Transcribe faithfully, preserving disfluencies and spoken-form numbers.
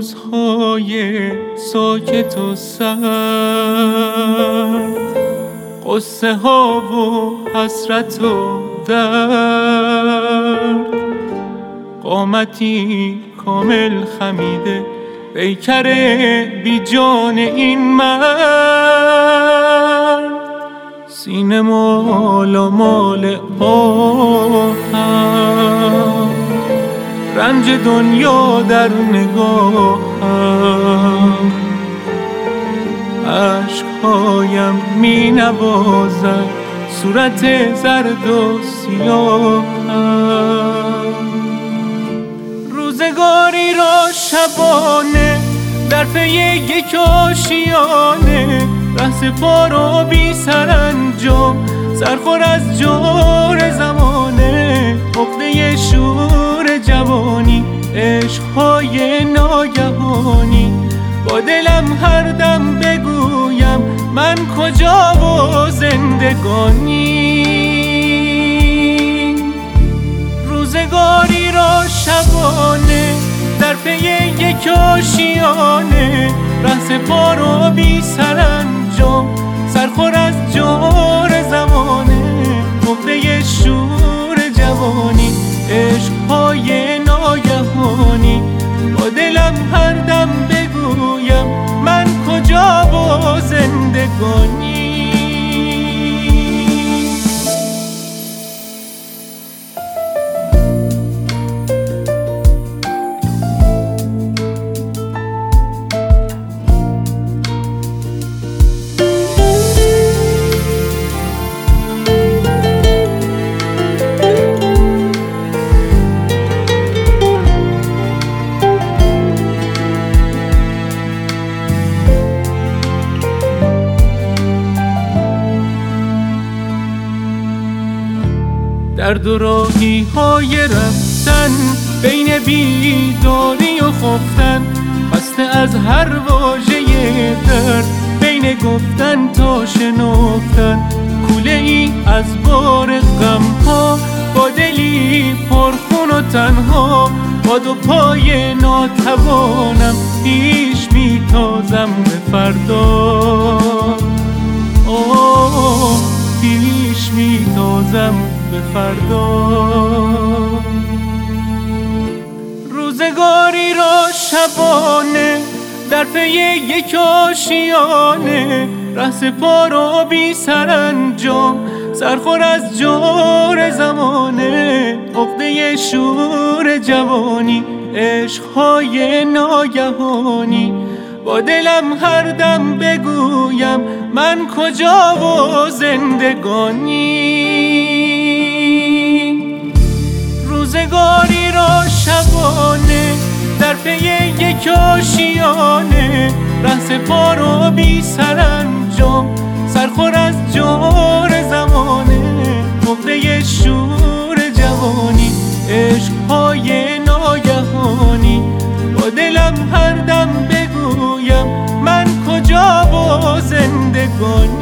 روزهای ساکت و سرد، قصه ها و حسرت و درد، قامتی کامل خمیده پیکر بی جان این مرد، سینه مالا مال آهم، رنج دنیا در نگاهم، عشقهایم می نوازد صورت زرد و سیاهم. روزگاری را شبانه در پی یک آشیانه، رهسپار و بی سرانجام، سرخور از جور زمانه، عقده شور جوانی، عشقهای ناگهانی، با دلم هر دم بگویم من کجا و زندگانی. روزگاری را شبانه در پی یک آشیانه، رهسپار و بی سرانجام، سرخور از جور زمانه، عقده شور جوانی، عشقهای ناگهانی، با دلم هر دم بگویم من کجا و زندگانی. در دو راهی های رفتن، بین بیداری و خفتن، خسته از هر واژه درد، بین گفتن تا شنفتن، کوله ای از بار غم ها، با دلی پرخون و تنها، با دو پای ناتوانم پیش میتازم به فردا. آه پیش میتازم به فردا. روزگاری را شبانه در پی یک آشیانه، رهسپار و بی سرانجام، سرخور از جور زمانه، عقده شور جوانی، عشقهای ناگهانی، با دلم هر دم بگویم من کجا و زندگانی. روزگاری را شبانه در پی یک آشیانه، رهسپار و بی سرانجام، سرخور از جور زمانه، عقده شور جوانی، عشقهای ناگهانی، با دلم هر دم بگویم من کجا و زندگانی.